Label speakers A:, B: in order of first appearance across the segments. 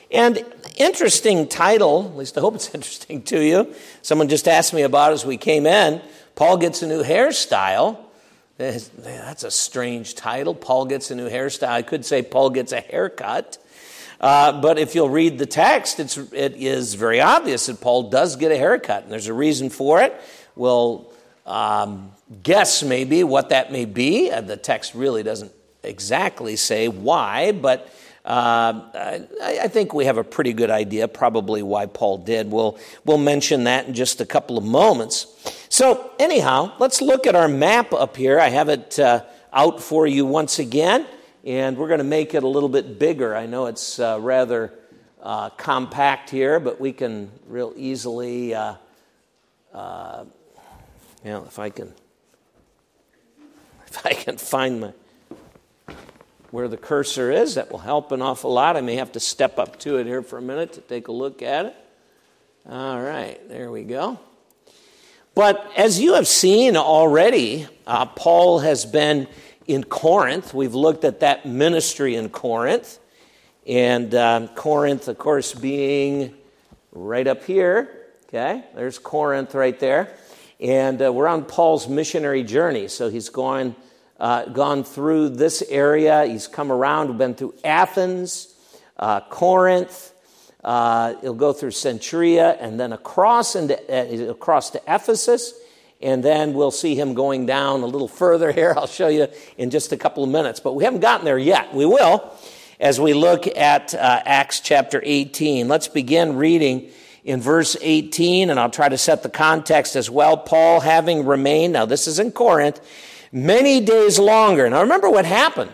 A: And interesting title, at least I hope it's interesting to you. Someone just asked me about it as we came in. Paul gets a new hairstyle. That's a strange title. Paul gets a new hairstyle. I could say Paul gets a haircut. But if you'll read the text, it is very obvious that Paul does get a haircut. And there's a reason for it. We'll guess maybe what that may be. The text really doesn't exactly say why, but I think we have a pretty good idea probably why Paul did. We'll mention that in just a couple of moments. So anyhow, let's look at our map up here. I have it out for you once again, and we're going to make it a little bit bigger. I know it's rather compact here, but we can real easily, if I can find where the cursor is, that will help an awful lot. I may have to step up to it here for a minute to take a look at it. All right, there we go. But as you have seen already, Paul has been in Corinth. We've looked at that ministry in Corinth. And Corinth, of course, being right up here. Okay, there's Corinth right there. And we're on Paul's missionary journey. So he's gone through this area. He's come around. We've been through Athens, Corinth. He'll go through Centuria and then across to Ephesus. And then we'll see him going down a little further here. I'll show you in just a couple of minutes. But we haven't gotten there yet. We will as we look at Acts chapter 18. Let's begin reading in verse 18, and I'll try to set the context as well. Paul, having remained, now this is in Corinth, many days longer. Now remember what happened.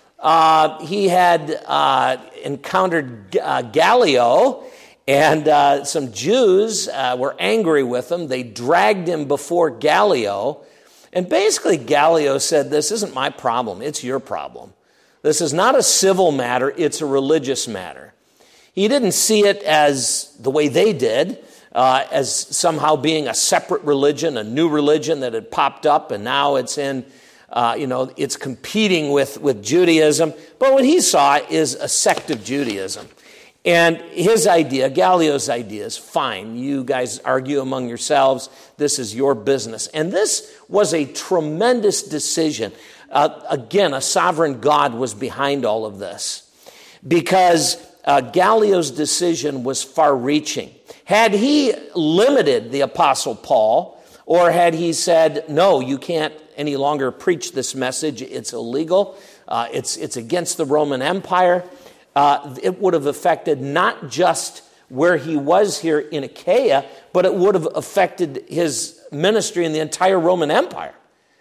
A: He had encountered Gallio, and some Jews were angry with him. They dragged him before Gallio, and basically Gallio said, "This isn't my problem, it's your problem. This is not a civil matter, it's a religious matter." He didn't see it as the way they did, as somehow being a separate religion, a new religion that had popped up, and now it's in, it's competing with Judaism. But what he saw is a sect of Judaism. And his idea, Gallio's idea, is fine. You guys argue among yourselves. This is your business. And this was a tremendous decision. Again, a sovereign God was behind all of this, because Gallio's decision was far-reaching. Had he limited the Apostle Paul, or had he said, "No, you can't any longer preach this message, it's illegal, it's against the Roman Empire," it would have affected not just where he was here in Achaia, but it would have affected his ministry in the entire Roman Empire.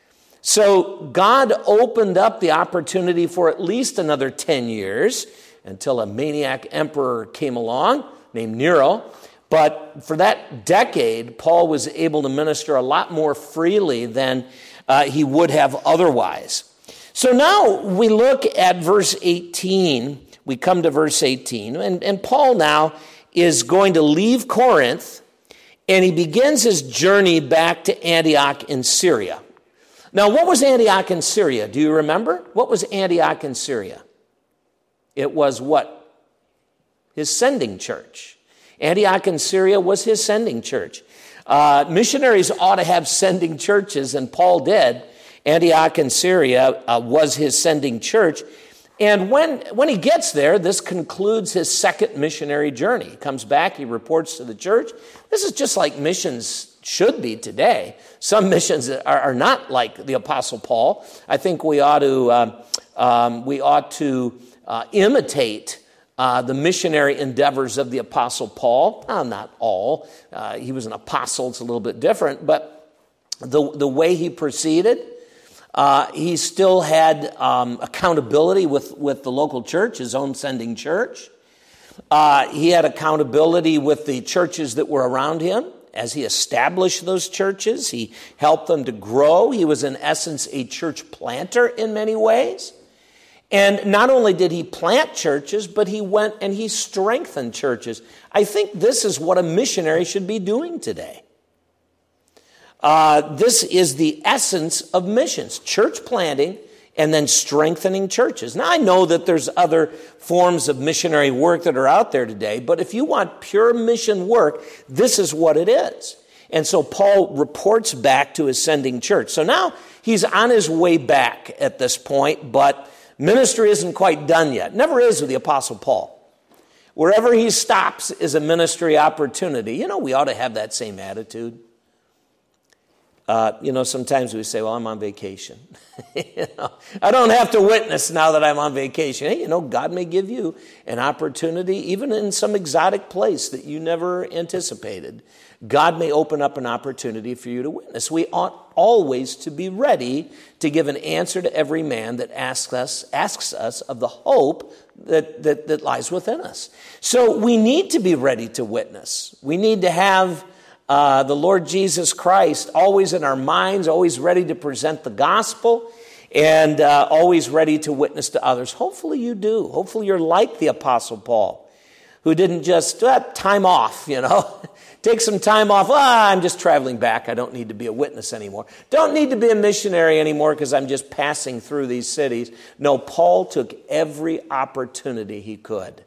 A: So God opened up the opportunity for at least another 10 years, until a maniac emperor came along named Nero. But for that decade, Paul was able to minister a lot more freely than he would have otherwise. So now we look at verse 18. We come to verse 18. And Paul now is going to leave Corinth, and he begins his journey back to Antioch in Syria. Now, what was Antioch in Syria? Do you remember? What was Antioch in Syria? It was what? His sending church. Antioch in Syria was his sending church. Missionaries ought to have sending churches, and Paul did. Antioch in Syria was his sending church. And when he gets there, this concludes his second missionary journey. He comes back, he reports to the church. This is just like missions should be today. Some missions are not like the Apostle Paul. I think we ought to imitate the missionary endeavors of the Apostle Paul. Not all. He was an apostle. It's a little bit different. But the way he proceeded, he still had accountability with the local church, his own sending church. He had accountability with the churches that were around him. As he established those churches, he helped them to grow. He was, in essence, a church planter in many ways. And not only did he plant churches, but he went and he strengthened churches. I think this is what a missionary should be doing today. This is the essence of missions. Church planting and then strengthening churches. Now, I know that there's other forms of missionary work that are out there today, but if you want pure mission work, this is what it is. And so Paul reports back to his sending church. So now he's on his way back at this point, but ministry isn't quite done yet. Never is with the Apostle Paul. Wherever he stops is a ministry opportunity. You know, we ought to have that same attitude. Sometimes we say, well, I'm on vacation. I don't have to witness now that I'm on vacation. Hey, God may give you an opportunity, even in some exotic place that you never anticipated. God may open up an opportunity for you to witness. We ought always to be ready to give an answer to every man that asks us of the hope that lies within us. So we need to be ready to witness. We need to have the Lord Jesus Christ always in our minds, always ready to present the gospel, and always ready to witness to others. Hopefully you do. Hopefully you're like the Apostle Paul, who didn't just time off, take some time off. I'm just traveling back. I don't need to be a witness anymore. Don't need to be a missionary anymore because I'm just passing through these cities. No, Paul took every opportunity he could.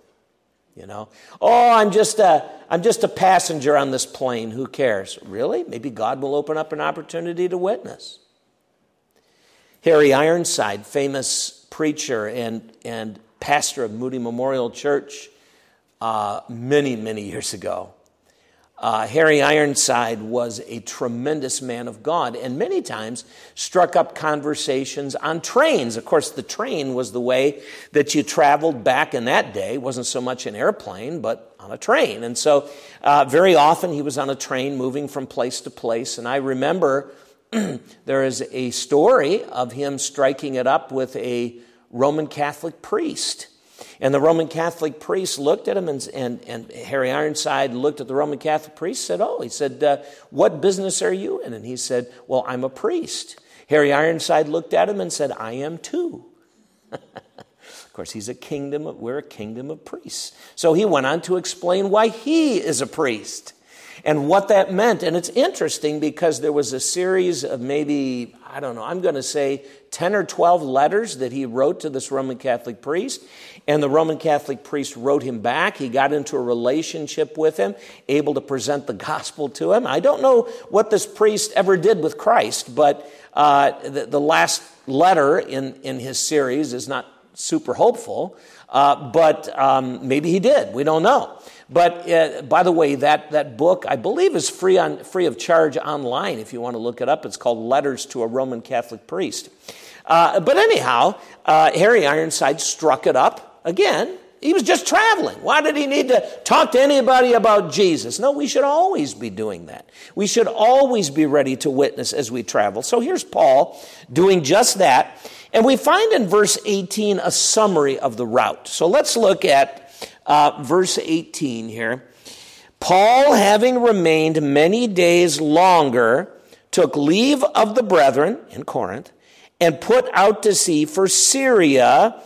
A: I'm just a passenger on this plane. Who cares? Really? Maybe God will open up an opportunity to witness. Harry Ironside, famous preacher and pastor of Moody Memorial Church, many, many years ago. Harry Ironside was a tremendous man of God and many times struck up conversations on trains. Of course, the train was the way that you traveled back in that day. It wasn't so much an airplane, but on a train. And so very often he was on a train moving from place to place. And I remember there is a story of him striking it up with a Roman Catholic priest. And the Roman Catholic priest looked at him, and Harry Ironside looked at the Roman Catholic priest and said, what business are you in? And he said, well, I'm a priest. Harry Ironside looked at him and said, I am too. Of course, we're a kingdom of priests. So he went on to explain why he is a priest and what that meant. And it's interesting because there was a series of maybe, I'm going to say 10 or 12 letters that he wrote to this Roman Catholic priest. And the Roman Catholic priest wrote him back. He got into a relationship with him, able to present the gospel to him. I don't know what this priest ever did with Christ, but the last letter in his series is not super hopeful, but maybe he did. We don't know. But by the way, that book, I believe, is free of charge online if you want to look it up. It's called Letters to a Roman Catholic Priest. But anyhow, Harry Ironside struck it up again. He was just traveling. Why did he need to talk to anybody about Jesus? No, we should always be doing that. We should always be ready to witness as we travel. So here's Paul doing just that. And we find in verse 18 a summary of the route. So let's look at verse 18 here. Paul, having remained many days longer, took leave of the brethren in Corinth and put out to sea for Syria,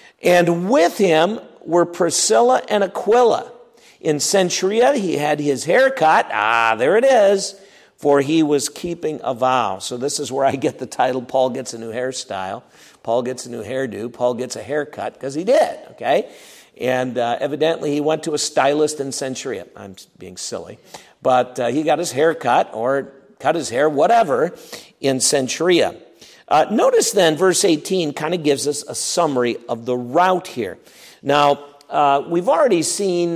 A: and with him were Priscilla and Aquila. In Cenchrea, he had his hair cut. There it is. For he was keeping a vow. So this is where I get the title, Paul Gets a New Hairstyle. Paul gets a new hairdo. Paul gets a haircut, because he did, okay? And evidently he went to a stylist in Cenchrea. I'm being silly. But he got his hair cut, or cut his hair, whatever, in Cenchrea. Notice then, verse 18 kind of gives us a summary of the route here. Now, we've already seen,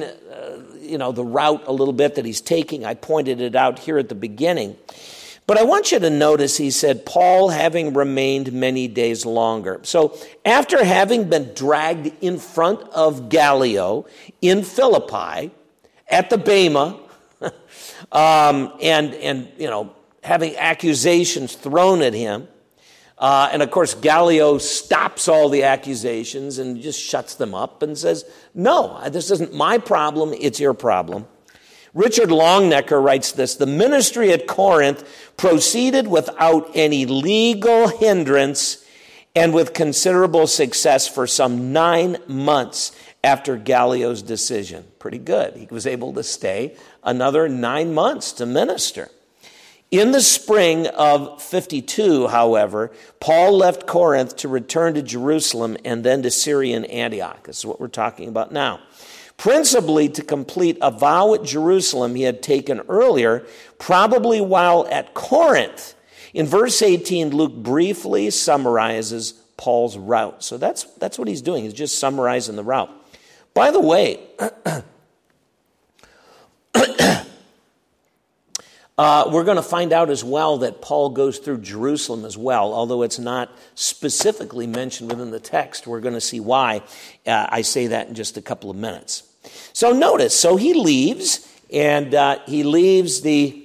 A: the route a little bit that he's taking. I pointed it out here at the beginning. But I want you to notice he said, Paul having remained many days longer. So after having been dragged in front of Gallio in Philippi at the Bema, and having accusations thrown at him, and of course, Gallio stops all the accusations and just shuts them up and says, no, this isn't my problem, it's your problem. Richard Longnecker writes this: the ministry at Corinth proceeded without any legal hindrance and with considerable success for some 9 months after Gallio's decision. Pretty good. He was able to stay another 9 months to minister. In the spring of 52, however, Paul left Corinth to return to Jerusalem and then to Syrian Antioch. This is what we're talking about now. Principally to complete a vow at Jerusalem he had taken earlier, probably while at Corinth. In verse 18, Luke briefly summarizes Paul's route. So that's what he's doing. He's just summarizing the route. By the way, we're going to find out as well that Paul goes through Jerusalem as well, although it's not specifically mentioned within the text. We're going to see why. I say that in just a couple of minutes. So notice, so he leaves, and he leaves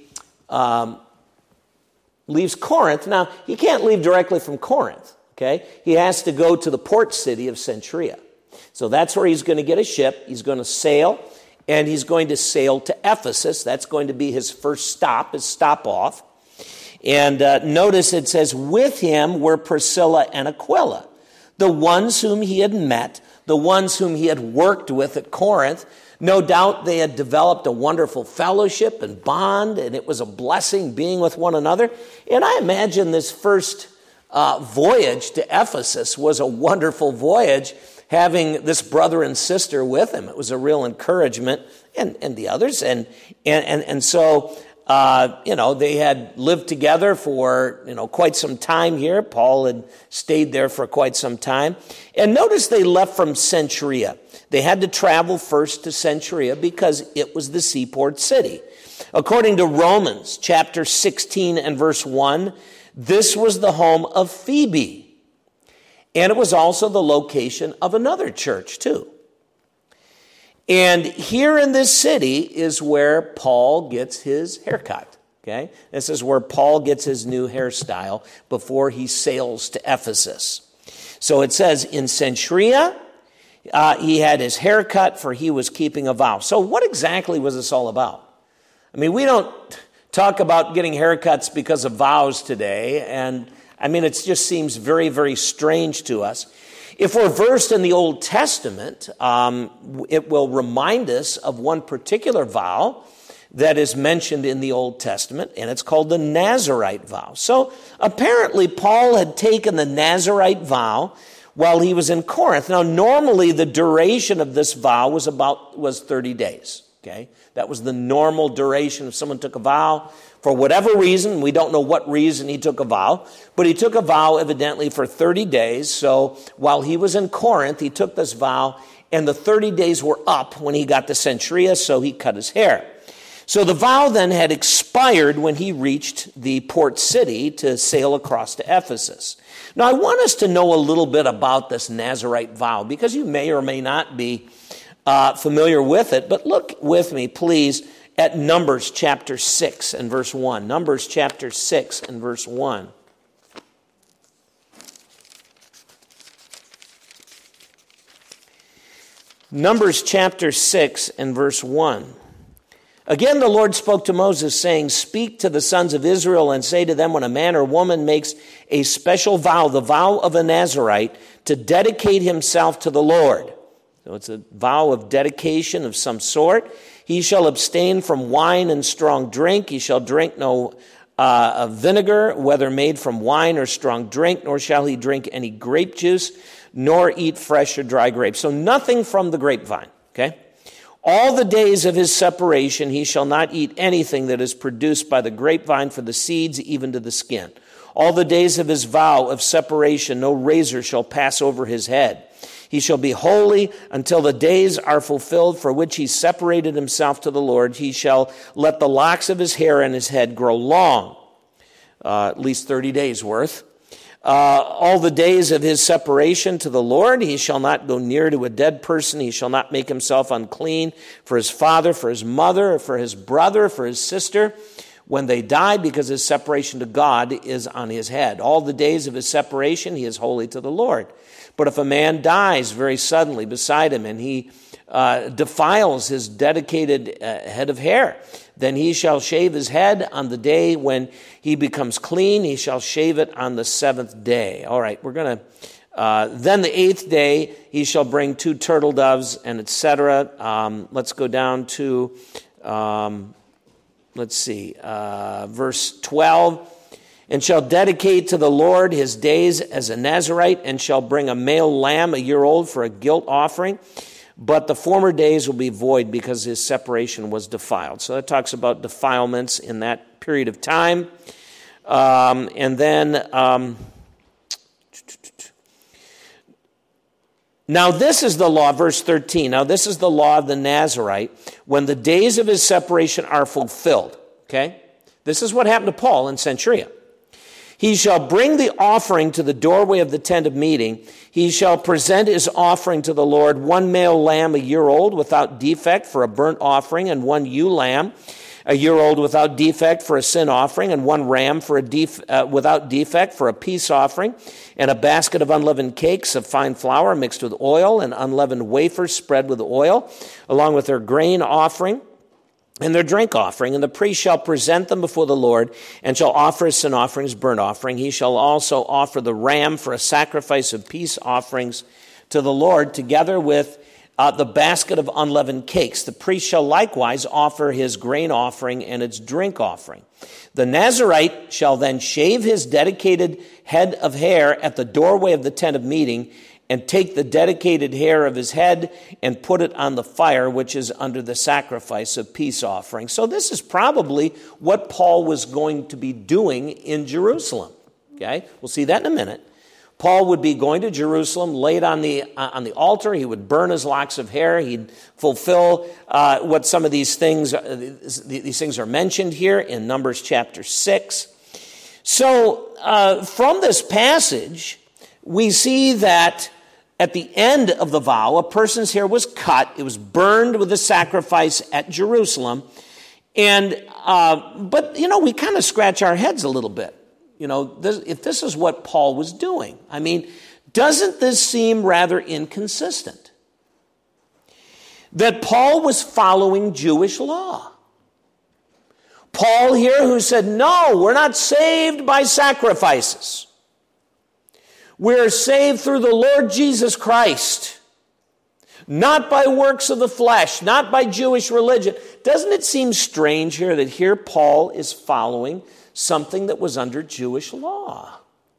A: leaves Corinth. Now, he can't leave directly from Corinth, okay? He has to go to the port city of Cenchrea. So that's where he's going to get a ship. He's going to sail, and he's going to sail to Ephesus. That's going to be his first stop, his stop off. And notice it says, with him were Priscilla and Aquila, the ones whom he had met, the ones whom he had worked with at Corinth. No doubt they had developed a wonderful fellowship and bond, and it was a blessing being with one another. And I imagine this first voyage to Ephesus was a wonderful voyage, having this brother and sister with him. It was a real encouragement, and the others. And so, they had lived together for, quite some time here. Paul had stayed there for quite some time. And notice they left from Cenchrea. They had to travel first to Cenchrea because it was the seaport city. According to Romans chapter 16 and verse 1, this was the home of Phoebe. And it was also the location of another church too. And here in this city is where Paul gets his haircut. Okay? This is where Paul gets his new hairstyle before he sails to Ephesus. So it says in Cenchrea, he had his hair cut, for he was keeping a vow. So what exactly was this all about? I mean, we don't talk about getting haircuts because of vows today. And I mean, it just seems very, very strange to us. If we're versed in the Old Testament, it will remind us of one particular vow that is mentioned in the Old Testament, and it's called the Nazirite vow. So apparently Paul had taken the Nazirite vow while he was in Corinth. Now, normally the duration of this vow was 30 days. Okay, that was the normal duration. If someone took a vow for whatever reason, we don't know what reason he took a vow, but he took a vow evidently for 30 days. So while he was in Corinth, he took this vow, and the 30 days were up when he got to Cenchrea, so he cut his hair. So the vow then had expired when he reached the port city to sail across to Ephesus. Now, I want us to know a little bit about this Nazirite vow, because you may or may not be familiar with it. But look with me, please, at Numbers chapter 6 and verse 1. Numbers chapter 6 and verse 1. Numbers chapter 6 and verse 1. Again, the Lord spoke to Moses, saying, speak to the sons of Israel and say to them, when a man or woman makes a special vow, the vow of a Nazirite, to dedicate himself to the Lord. So it's a vow of dedication of some sort. He shall abstain from wine and strong drink. He shall drink no vinegar, whether made from wine or strong drink, nor shall he drink any grape juice, nor eat fresh or dry grapes. So nothing from the grapevine, okay? All the days of his separation he shall not eat anything that is produced by the grapevine, for the seeds even to the skin. All the days of his vow of separation no razor shall pass over his head. He shall be holy until the days are fulfilled for which he separated himself to the Lord. He shall let the locks of his hair and his head grow long, at least 30 days worth. All the days of his separation to the Lord, he shall not go near to a dead person. He shall not make himself unclean for his father, for his mother, for his brother, for his sister, when they die, because his separation to God is on his head. All the days of his separation, he is holy to the Lord. But if a man dies very suddenly beside him, and he defiles his dedicated head of hair, then he shall shave his head on the day when he becomes clean. He shall shave it on the 7th day. All right, we're going to, then the 8th day, he shall bring 2 turtle doves, and etc. Let's go down to let's see, verse 12, and shall dedicate to the Lord his days as a Nazirite, and shall bring a male lamb a year old for a guilt offering. But the former days will be void because his separation was defiled. So that talks about defilements in that period of time. And then, now this is the law, verse 13. Now this is the law of the Nazirite when the days of his separation are fulfilled. Okay? This is what happened to Paul in Centuria. He shall bring the offering to the doorway of the tent of meeting. He shall present his offering to the Lord, one male lamb a year old without defect for a burnt offering, and one ewe lamb a year old without defect for a sin offering, and one ram for without defect for a peace offering, and a basket of unleavened cakes of fine flour mixed with oil, and unleavened wafers spread with oil, along with their grain offering and their drink offering. And the priest shall present them before the Lord, and shall offer his sin offering, his burnt offering. He shall also offer the ram for a sacrifice of peace offerings to the Lord, together with the basket of unleavened cakes. The priest shall likewise offer his grain offering and its drink offering. The Nazirite shall then shave his dedicated head of hair at the doorway of the tent of meeting, and take the dedicated hair of his head and put it on the fire, which is under the sacrifice of peace offering. So this is probably what Paul was going to be doing in Jerusalem. Okay, we'll see that in a minute. Paul would be going to Jerusalem, laid on the altar. He would burn his locks of hair. He'd fulfill what some of these things are mentioned here in Numbers chapter 6. So from this passage, we see that at the end of the vow, a person's hair was cut. It was burned with a sacrifice at Jerusalem. But we kind of scratch our heads a little bit. If this is what Paul was doing, I mean, doesn't this seem rather inconsistent? That Paul was following Jewish law. Paul here who said, no, we're not saved by sacrifices. We're saved through the Lord Jesus Christ, not by works of the flesh, not by Jewish religion. Doesn't it seem strange here that here Paul is following something that was under Jewish law?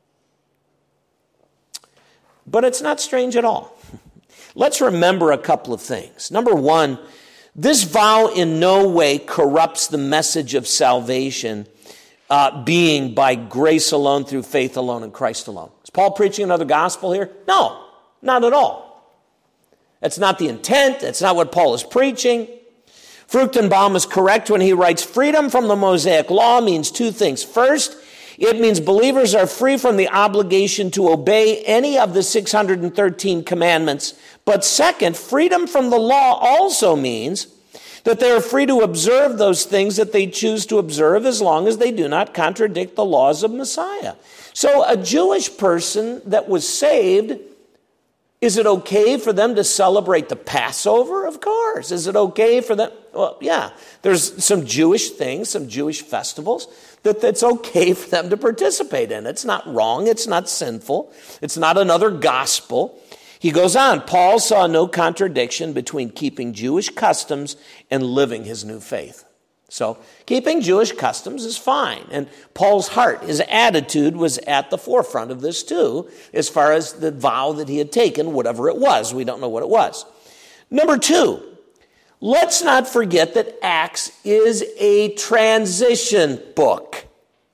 A: But it's not strange at all. Let's remember a couple of things. Number one, this vow in no way corrupts the message of salvation being by grace alone, through faith alone, in Christ alone. Is Paul preaching another gospel here? No, not at all. That's not the intent. That's not what Paul is preaching. Fruchtenbaum is correct when he writes, freedom from the Mosaic law means two things. First, it means believers are free from the obligation to obey any of the 613 commandments. But second, freedom from the law also means that they are free to observe those things that they choose to observe, as long as they do not contradict the laws of Messiah. So a Jewish person that was saved, is it okay for them to celebrate the Passover? Of course. Is it okay for them? Well, yeah. There's some Jewish things, some Jewish festivals that's okay for them to participate in. It's not wrong. It's not sinful. It's not another gospel. He goes on, Paul saw no contradiction between keeping Jewish customs and living his new faith. So keeping Jewish customs is fine. And Paul's heart, his attitude was at the forefront of this too, as far as the vow that he had taken, whatever it was. We don't know what it was. Number two, let's not forget that Acts is a transition book.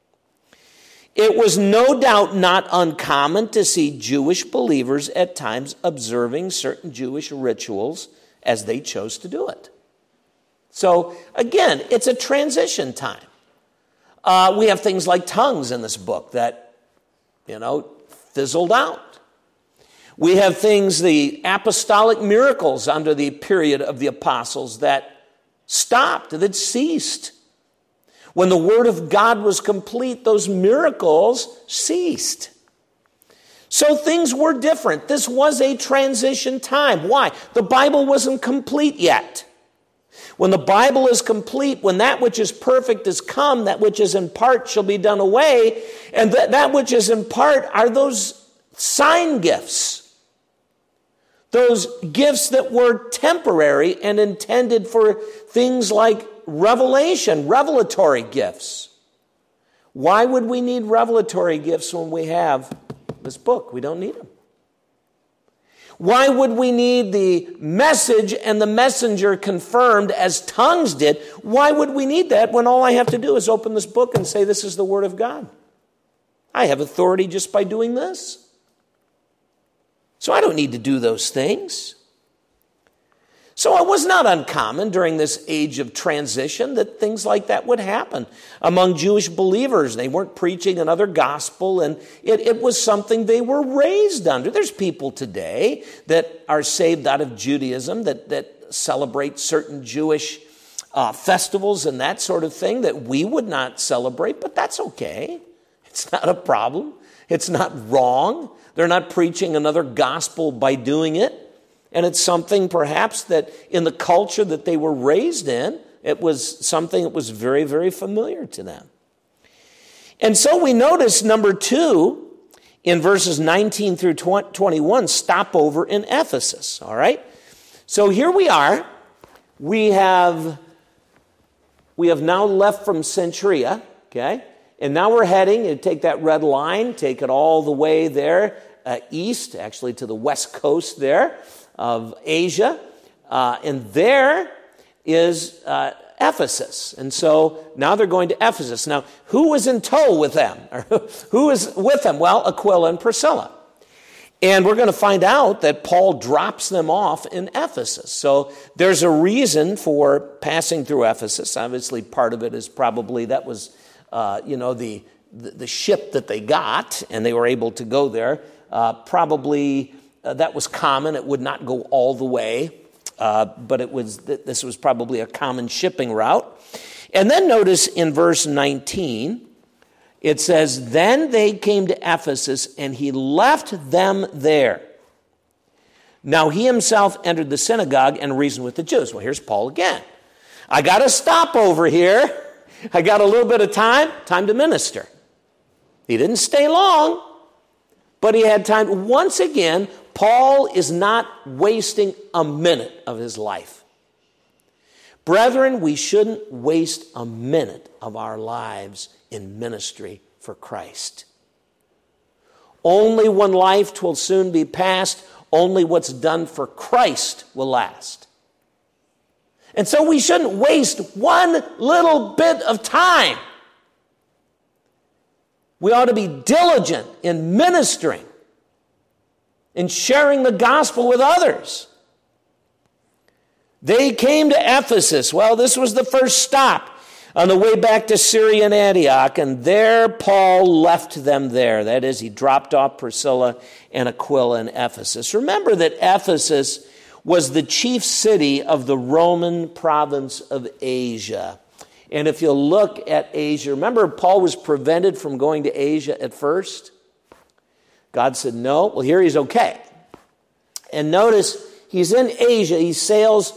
A: It was no doubt not uncommon to see Jewish believers at times observing certain Jewish rituals as they chose to do it. So, again, it's a transition time. We have things like tongues in this book that, fizzled out. We have things, the apostolic miracles under the period of the apostles that stopped, that ceased. When the word of God was complete, those miracles ceased. So things were different. This was a transition time. Why? The Bible wasn't complete yet. When the Bible is complete, when that which is perfect is come, that which is in part shall be done away. And that which is in part are those sign gifts. Those gifts that were temporary and intended for things like revelatory gifts. Why would we need revelatory gifts when we have this book? We don't need them. Why would we need the message and the messenger confirmed as tongues did? Why would we need that when all I have to do is open this book and say this is the Word of God? I have authority just by doing this. So I don't need to do those things. So it was not uncommon during this age of transition that things like that would happen among Jewish believers. They weren't preaching another gospel, and it was something they were raised under. There's people today that are saved out of Judaism that celebrate certain Jewish festivals and that sort of thing that we would not celebrate, but that's okay. It's not a problem. It's not wrong. They're not preaching another gospel by doing it. And it's something perhaps that in the culture that they were raised in, it was something that was very, very familiar to them. And so we notice, number 2, in verses 19 through 21, stopover in Ephesus. All right? So here we are. We have now left from Cenchrea, okay? And now we're heading, you take that red line, take it all the way there, east, actually to the west coast there of Asia. And there is Ephesus. And so now they're going to Ephesus. Now, who was in tow with them? Or who was with them? Well, Aquila and Priscilla. And we're going to find out that Paul drops them off in Ephesus. So there's a reason for passing through Ephesus. Obviously, part of it is probably that was the ship that they got, and they were able to go there. Probably that was common. It would not go all the way, but this was probably a common shipping route. And then notice in verse 19, it says, "Then they came to Ephesus, and he left them there. Now he himself entered the synagogue and reasoned with the Jews." Well, here's Paul again. I got to stop over here. I got a little bit of time to minister. He didn't stay long, but he had time. Once again, Paul is not wasting a minute of his life. Brethren, we shouldn't waste a minute of our lives in ministry for Christ. Only one life will soon be passed. Only what's done for Christ will last. And so we shouldn't waste one little bit of time. We ought to be diligent in ministering, in sharing the gospel with others. They came to Ephesus. Well, this was the first stop on the way back to Syria and Antioch, and there Paul left them there. That is, he dropped off Priscilla and Aquila in Ephesus. Remember that Ephesus was the chief city of the Roman province of Asia. And if you look at Asia, remember Paul was prevented from going to Asia at first? God said no. Well, here he's okay. And notice he's in Asia. He sails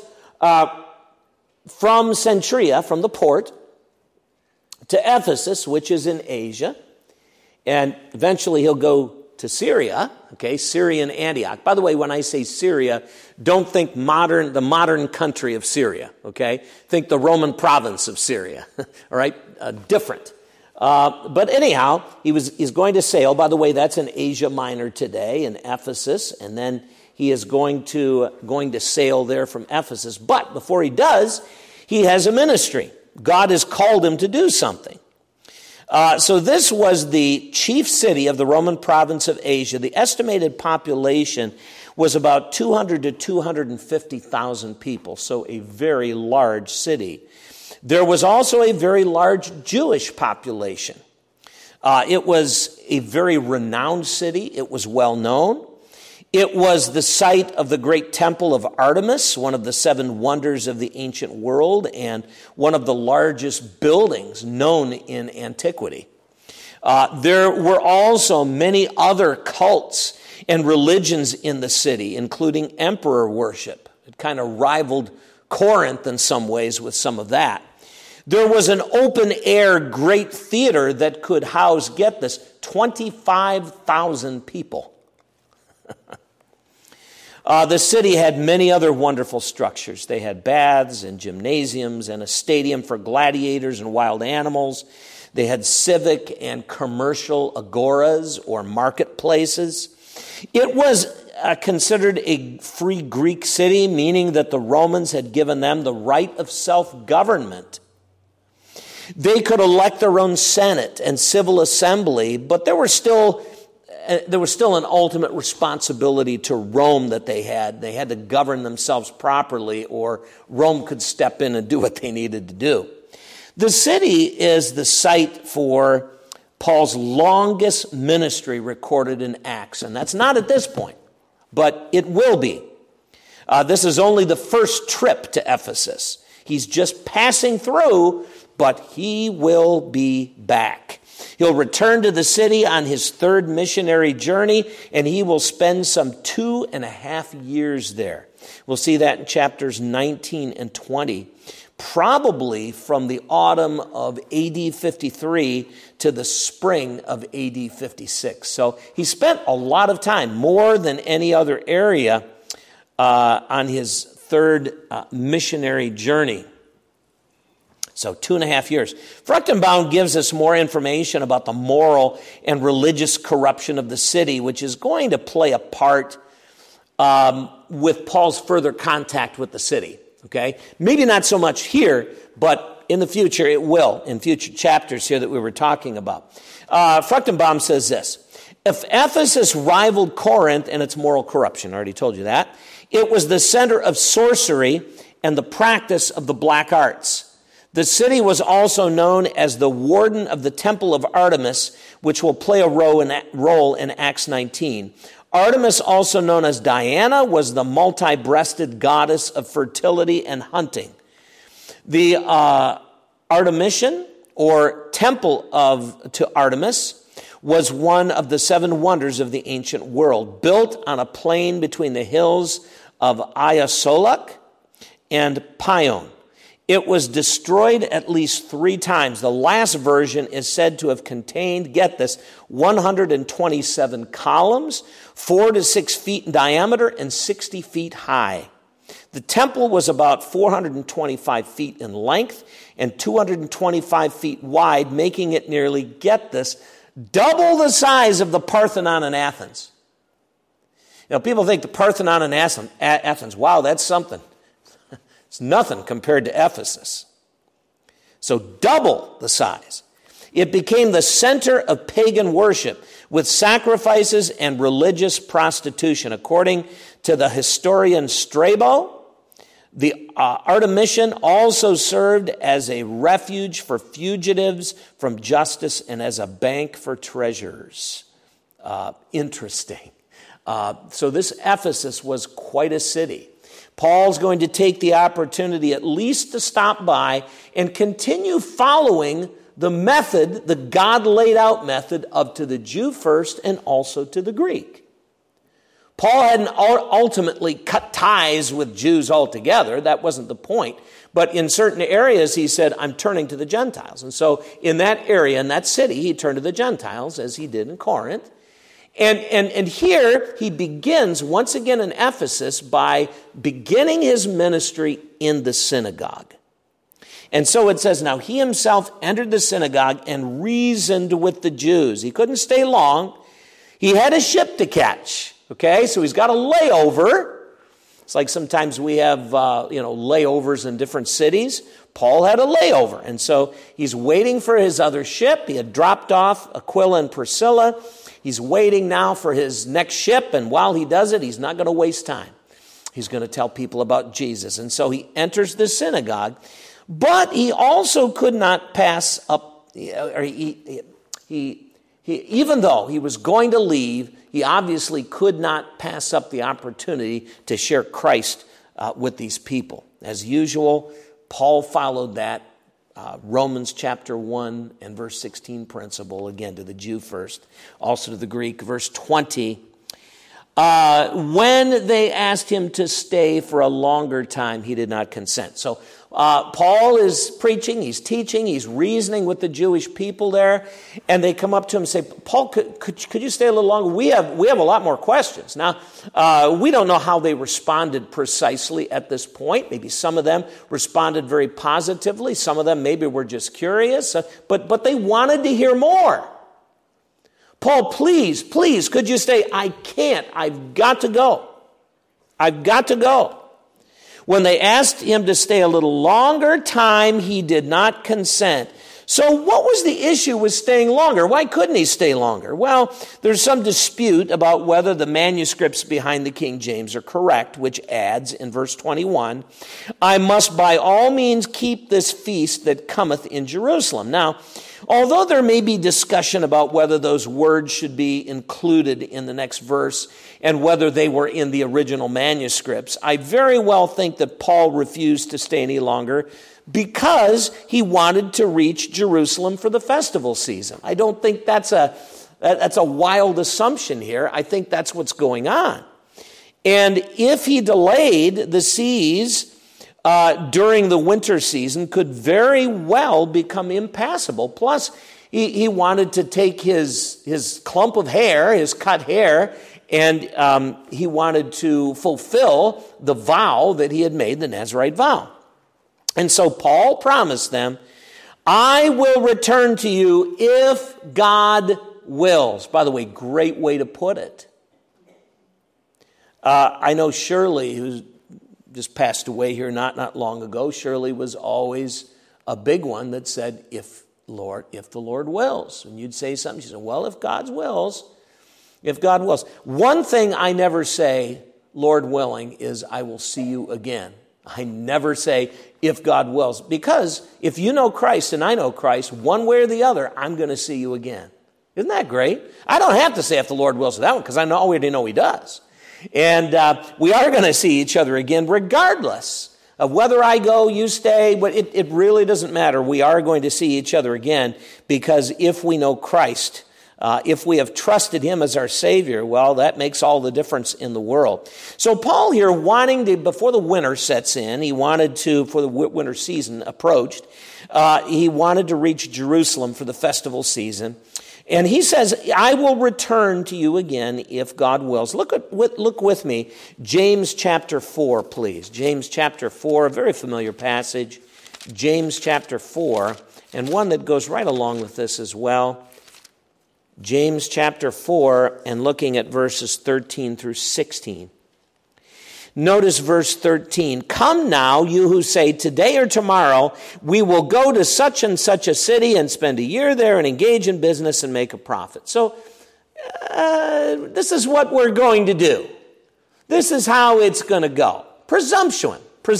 A: from Cenchrea, from the port, to Ephesus, which is in Asia. And eventually he'll go to Syria, okay, Syria and Antioch. By the way, when I say Syria, don't think the modern country of Syria, okay? Think the Roman province of Syria, all right? Different. But anyhow, he's going to sail. By the way, that's in Asia Minor today, in Ephesus, and then he is going to sail there from Ephesus. But before he does, he has a ministry. God has called him to do something. So this was the chief city of the Roman province of Asia. The estimated population was about 200 to 250,000 people, so a very large city. There was also a very large Jewish population. It was a very renowned city. It was well known. It was the site of the great temple of Artemis, one of the 7 wonders of the ancient world, and one of the largest buildings known in antiquity. There were also many other cults and religions in the city, including emperor worship. It kind of rivaled Corinth in some ways with some of that. There was an open-air great theater that could house, get this, 25,000 people. The city had many other wonderful structures. They had baths and gymnasiums and a stadium for gladiators and wild animals. They had civic and commercial agoras or marketplaces. It was considered a free Greek city, meaning that the Romans had given them the right of self-government. They could elect their own senate and civil assembly, but there was still an ultimate responsibility to Rome that they had. They had to govern themselves properly, or Rome could step in and do what they needed to do. The city is the site for Paul's longest ministry recorded in Acts, and that's not at this point, but it will be. This is only the first trip to Ephesus. He's just passing through, but he will be back. He'll return to the city on his third missionary journey, and he will spend some 2.5 years there. We'll see that in chapters 19 and 20, probably from the autumn of AD 53 to the spring of AD 56. So he spent a lot of time, more than any other area, on his third missionary journey. So 2.5 years. Fruchtenbaum gives us more information about the moral and religious corruption of the city, which is going to play a part with Paul's further contact with the city. Okay, maybe not so much here, but in the future it will, in future chapters here that we were talking about. Fruchtenbaum says this: if Ephesus rivaled Corinth in its moral corruption, I already told you that, it was the center of sorcery and the practice of the black arts. The city was also known as the warden of the temple of Artemis, which will play a role in Acts 19. Artemis, also known as Diana, was the multi-breasted goddess of fertility and hunting. The Artemision, or temple to Artemis, was one of the 7 wonders of the ancient world, built on a plain between the hills of Iasoluk and Pion. It was destroyed at least 3 times. The last version is said to have contained, get this, 127 columns, 4 to 6 feet in diameter and 60 feet high. The temple was about 425 feet in length and 225 feet wide, making it nearly, get this, double the size of the Parthenon in Athens. You know, people think the Parthenon in Athens, wow, that's something. It's nothing compared to Ephesus. So double the size. It became the center of pagan worship with sacrifices and religious prostitution. According to the historian Strabo, the Artemision also served as a refuge for fugitives from justice and as a bank for treasures. Interesting. So this Ephesus was quite a city. Paul's going to take the opportunity at least to stop by and continue following the method, the God laid out method of to the Jew first and also to the Greek. Paul hadn't ultimately cut ties with Jews altogether. That wasn't the point. But in certain areas, he said, I'm turning to the Gentiles. And so in that area, in that city, he turned to the Gentiles as he did in Corinth. And here he begins once again in Ephesus by beginning his ministry in the synagogue. And so it says, now he himself entered the synagogue and reasoned with the Jews. He couldn't stay long. He had a ship to catch. Okay, so he's got a layover. It's like sometimes we have, layovers in different cities. Paul had a layover. And so he's waiting for his other ship. He had dropped off Aquila and Priscilla. He's waiting now for his next ship, and while he does it, he's not going to waste time. He's going to tell people about Jesus. And so he enters the synagogue, but he also could not pass up, even though he was going to leave, he obviously could not pass up the opportunity to share Christ with these people. As usual, Paul followed that Romans chapter 1 and verse 16 principle, again to the Jew first, also to the Greek. Verse 20, When they asked him to stay for a longer time, he did not consent. So Paul is preaching, he's teaching, he's reasoning with the Jewish people there, and they come up to him and say, Paul, could you stay a little longer? We have a lot more questions. Now, we don't know how they responded precisely at this point. Maybe some of them responded very positively. Some of them maybe were just curious, but they wanted to hear more. Paul, please, could you stay? I can't. I've got to go. I've got to go. When they asked him to stay a little longer time, he did not consent. So what was the issue with staying longer? Why couldn't he stay longer? Well, there's some dispute about whether the manuscripts behind the King James are correct, which adds in verse 21, I must by all means keep this feast that cometh in Jerusalem. Now, although there may be discussion about whether those words should be included in the next verse and whether they were in the original manuscripts, I very well think that Paul refused to stay any longer because he wanted to reach Jerusalem for the festival season. I don't think that's a wild assumption here. I think that's what's going on. And if he delayed, the seas during the winter season could very well become impassable. Plus, he wanted to take his clump of hair, his cut hair, and he wanted to fulfill the vow that he had made, the Nazirite vow. And so Paul promised them, I will return to you if God wills. By the way, great way to put it. I know Shirley, who's just passed away here not long ago. Shirley was always a big one that said, if the Lord wills. And you'd say something, she said, well, if God wills. One thing I never say, Lord willing, is I will see you again. I never say, if God wills. Because if you know Christ and I know Christ, one way or the other, I'm going to see you again. Isn't that great? I don't have to say if the Lord wills for that one, because I already know he does. And we are going to see each other again regardless of whether I go, you stay. But it really doesn't matter. We are going to see each other again because if we know Christ, if we have trusted him as our Savior, well, that makes all the difference in the world. So Paul here wanting to, before the winter sets in, he wanted to, for the winter season approached, he wanted to reach Jerusalem for the festival season. And he says, I will return to you again if God wills. Look with me, James chapter 4, please. James chapter 4, a very familiar passage. James chapter 4, and one that goes right along with this as well. James chapter 4, and looking at verses 13 through 16. Notice verse 13. Come now, you who say, today or tomorrow, we will go to such and such a city and spend a year there and engage in business and make a profit. So, this is what we're going to do. This is how it's going to go. Presumption.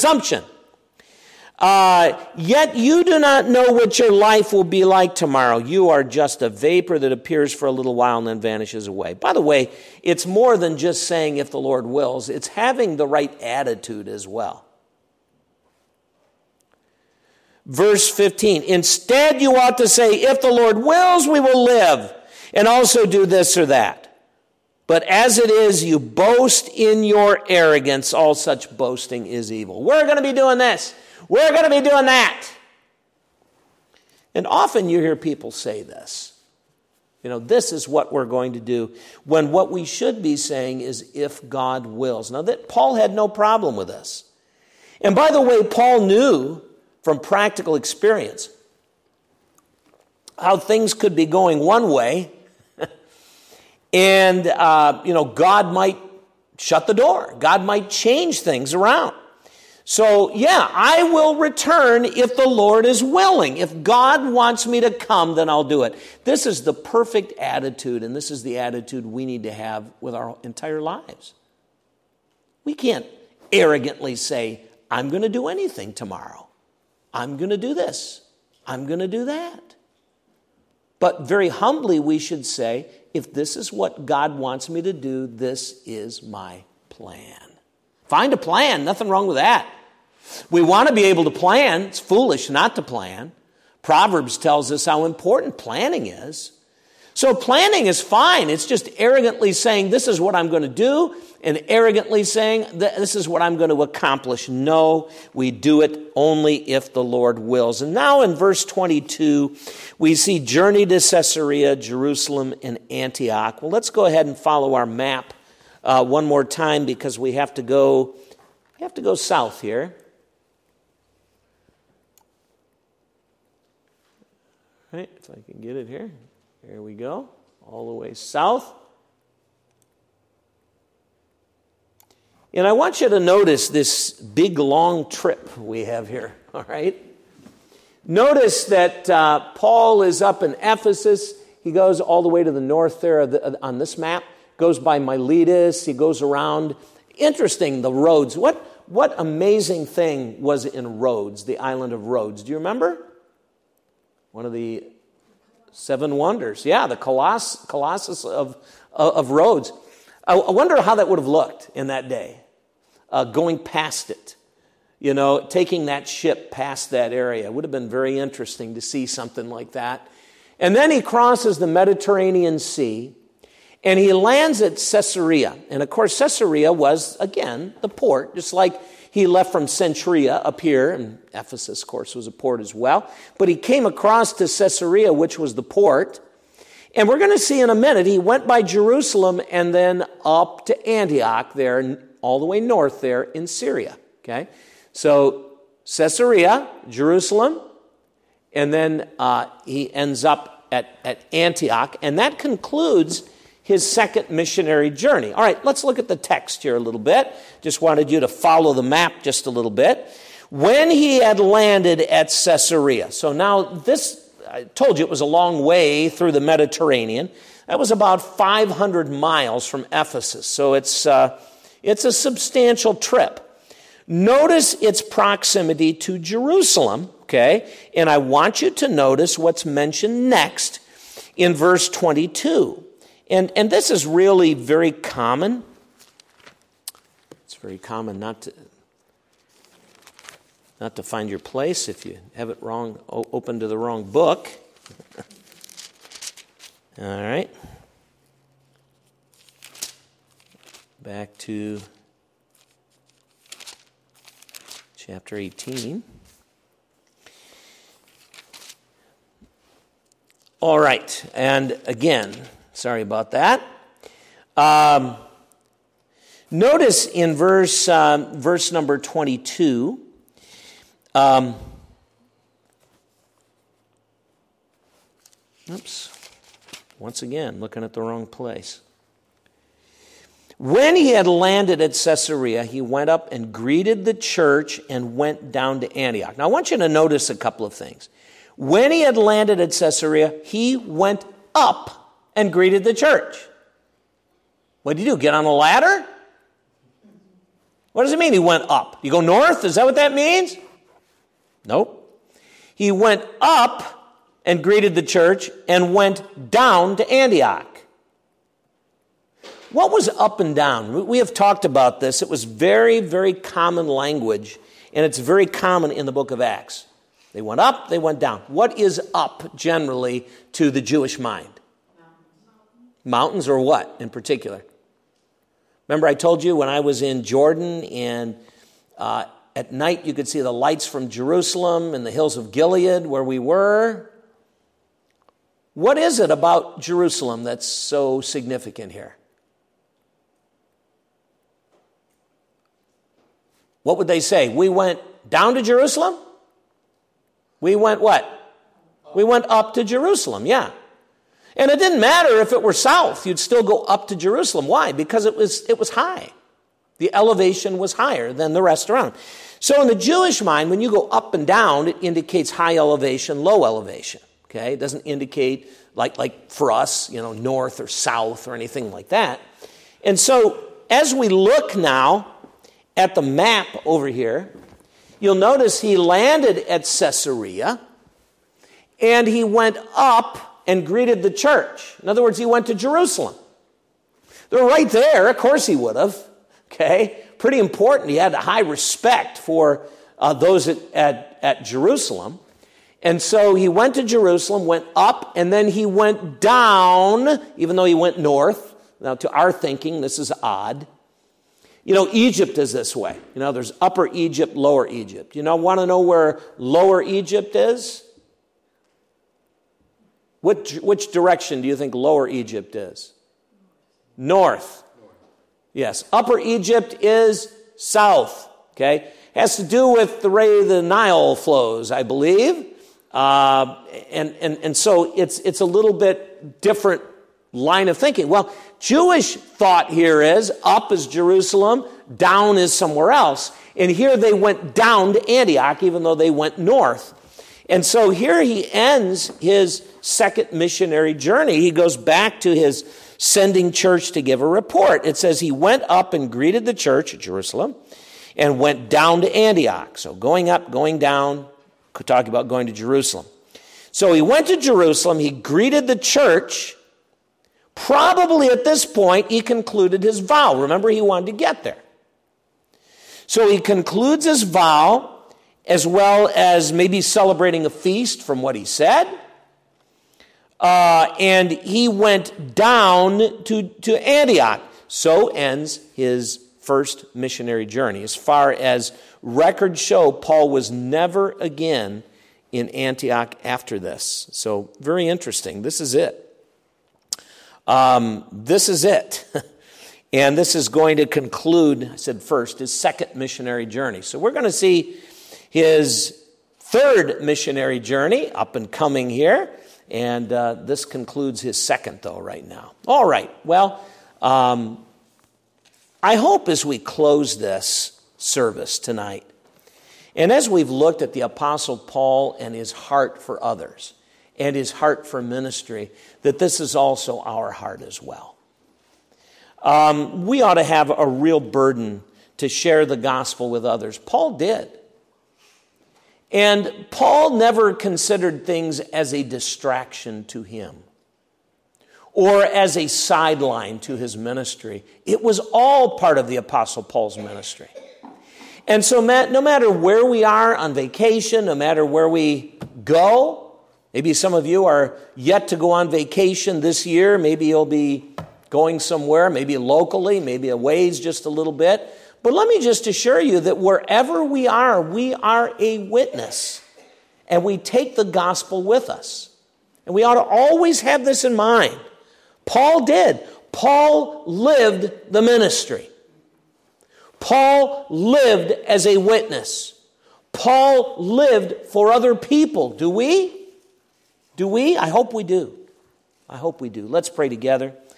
A: Yet you do not know what your life will be like tomorrow. You are just a vapor that appears for a little while and then vanishes away. By the way, it's more than just saying if the Lord wills. It's having the right attitude as well. Verse 15, instead you ought to say, if the Lord wills, we will live and also do this or that. But as it is, you boast in your arrogance. All such boasting is evil. We're going to be doing this. We're going to be doing that. And often you hear people say this. This is what we're going to do, when what we should be saying is if God wills. Now, that Paul had no problem with this. And by the way, Paul knew from practical experience how things could be going one way and, God might shut the door. God might change things around. So, yeah, I will return if the Lord is willing. If God wants me to come, then I'll do it. This is the perfect attitude, and this is the attitude we need to have with our entire lives. We can't arrogantly say, I'm going to do anything tomorrow. I'm going to do this. I'm going to do that. But very humbly, we should say, if this is what God wants me to do, this is my plan. Find a plan. Nothing wrong with that. We want to be able to plan. It's foolish not to plan. Proverbs tells us how important planning is. So planning is fine. It's just arrogantly saying, this is what I'm going to do, and arrogantly saying, this is what I'm going to accomplish. No, we do it only if the Lord wills. And now in verse 22, we see journey to Caesarea, Jerusalem, and Antioch. Well, let's go ahead and follow our map one more time, because we have to go south here. All right, if I can get it here. There we go, all the way south. And I want you to notice this big, long trip we have here, all right? Notice that Paul is up in Ephesus. He goes all the way to the north there on this map, goes by Miletus. He goes around. Interesting, the roads. What amazing thing was in Rhodes, the island of Rhodes? Do you remember? One of the 7 wonders. Yeah, the Colossus of Rhodes. I wonder how that would have looked in that day, going past it. You know, taking that ship past that area. It would have been very interesting to see something like that. And then he crosses the Mediterranean Sea, and he lands at Caesarea. And of course, Caesarea was, again, the port, just like he left from Cenchrea up here, and Ephesus, of course, was a port as well. But he came across to Caesarea, which was the port. And we're going to see in a minute, he went by Jerusalem and then up to Antioch there, all the way north there in Syria. Okay? So Caesarea, Jerusalem, and then he ends up at Antioch. And that concludes his second missionary journey. All right, let's look at the text here a little bit. Just wanted you to follow the map just a little bit. When he had landed at Caesarea. So now this, I told you it was a long way through the Mediterranean. That was about 500 miles from Ephesus. So it's a substantial trip. Notice its proximity to Jerusalem, okay? And I want you to notice what's mentioned next in verse 22. And this is really very common. It's very common not to find your place if you have it wrong, open to the wrong book. All right. Back to chapter 18. All right, and again, sorry about that. Notice in verse number 22, once again, looking at the wrong place. When he had landed at Caesarea, he went up and greeted the church and went down to Antioch. Now, I want you to notice a couple of things. When he had landed at Caesarea, he went up and greeted the church. What did he do? Get on a ladder? What does it mean he went up? You go north? Is that what that means? Nope. He went up and greeted the church and went down to Antioch. What was up and down? We have talked about this. It was very, very common language, and it's very common in the book of Acts. They went up, they went down. What is up generally to the Jewish mind? Mountains or what in particular? Remember I told you when I was in Jordan and at night you could see the lights from Jerusalem and the hills of Gilead where we were. What is it about Jerusalem that's so significant here? What would they say? We went down to Jerusalem? We went what? We went up to Jerusalem, yeah. And it didn't matter if it were south. You'd still go up to Jerusalem. Why? Because it was high. The elevation was higher than the rest around. So in the Jewish mind, when you go up and down, it indicates high elevation, low elevation. Okay? It doesn't indicate like for us, north or south or anything like that. And so as we look now at the map over here, you'll notice he landed at Caesarea and he went up and greeted the church. In other words, he went to Jerusalem. They're right there. Of course he would have. Okay? Pretty important. He had a high respect for those at Jerusalem. And so he went to Jerusalem, went up, and then he went down, even though he went north. Now, to our thinking, this is odd. You know, Egypt is this way. You know, there's Upper Egypt, Lower Egypt. You know, want to know where Lower Egypt is? Which direction do you think Lower Egypt is? North. Yes. Upper Egypt is south. Okay? Has to do with the way the Nile flows, I believe. And so it's a little bit different line of thinking. Well, Jewish thought here is up is Jerusalem, down is somewhere else. And here they went down to Antioch, even though they went north. And so here he ends his second missionary journey. He goes back to his sending church to give a report. It says he went up and greeted the church at Jerusalem and went down to Antioch. So going up, going down, talking about going to Jerusalem. So he went to Jerusalem, he greeted the church. Probably at this point, he concluded his vow. Remember, he wanted to get there. So he concludes his vow, as well as maybe celebrating a feast from what he said. And he went down to Antioch. So ends his first missionary journey. As far as records show, Paul was never again in Antioch after this. So very interesting. This is it. This is it. And this is going to conclude, I said first, his second missionary journey. So we're going to see his third missionary journey up and coming here. And this concludes his second, though, right now. All right. Well, I hope as we close this service tonight, and as we've looked at the Apostle Paul and his heart for others and his heart for ministry, that this is also our heart as well. We ought to have a real burden to share the gospel with others. Paul did. And Paul never considered things as a distraction to him or as a sideline to his ministry. It was all part of the Apostle Paul's ministry. And so no matter where we are on vacation, no matter where we go, maybe some of you are yet to go on vacation this year. Maybe you'll be going somewhere, maybe locally, maybe a ways just a little bit. But let me just assure you that wherever we are a witness. And we take the gospel with us. And we ought to always have this in mind. Paul did. Paul lived the ministry. Paul lived as a witness. Paul lived for other people. Do we? Do we? I hope we do. I hope we do. Let's pray together.